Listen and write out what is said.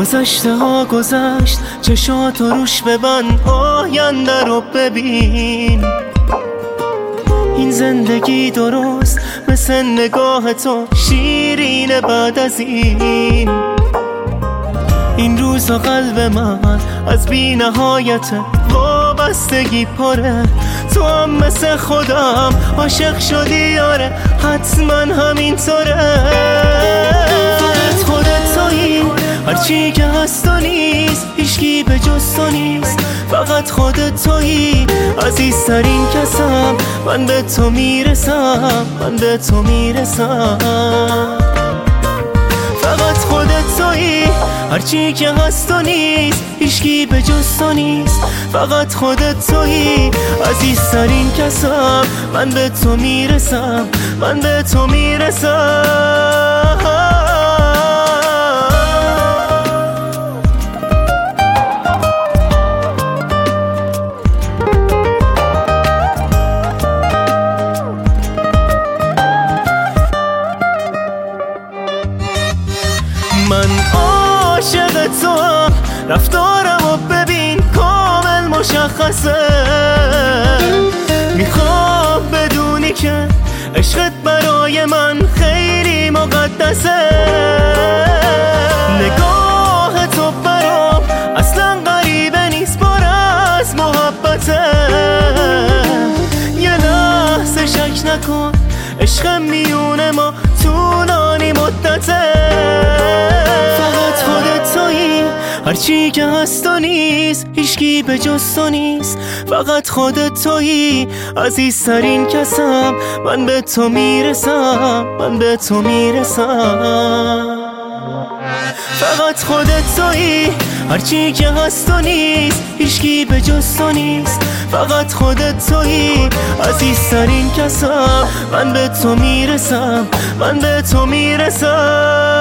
گذشته ها گذشت، چشاتو روش ببند، آینده رو ببین. این زندگی درست مثل نگاه تو شیرینه بعد از این روزا قلب من از بی نهایت وابستگی پره. تو هم مثل خودم عاشق شدی یاره، حتما همینطوره. فقط خودت تویی، هرچی که هست و نیست، هیچکی به جز تو نیست. فقط خودت تویی، عزیزترین کسم، من به تو میرسم، من به تو میرسم. فقط خودت تویی، هرچی که هست و نیست، هیچکی به جز تو نیست. فقط خودت تویی، عزیزترین کسم، من به تو میرسم، من به تو میرسم. من عاشق توام، رفتارمو ببین کامل مشخصه. میخوام بدونی که عشقت برای من خیلی مقدسه. نگاه تو برام اصلا غریبه نیست، پر از محبته. یه لحظه شک نکن، عشق میونه ما طولانی مدته. هرچی که هست و نیست، هیچکی به جز تو نیست. فقط خودت تویی، عزیزترین کسم، من به تو میرسم، من به تو میرسم. فقط خودت تویی، هرچی که هست و نیست، هیچکی به جز تو نیست. فقط خودت تویی، عزیزترین کسم، من به تو میرسم، من به تو میرسم.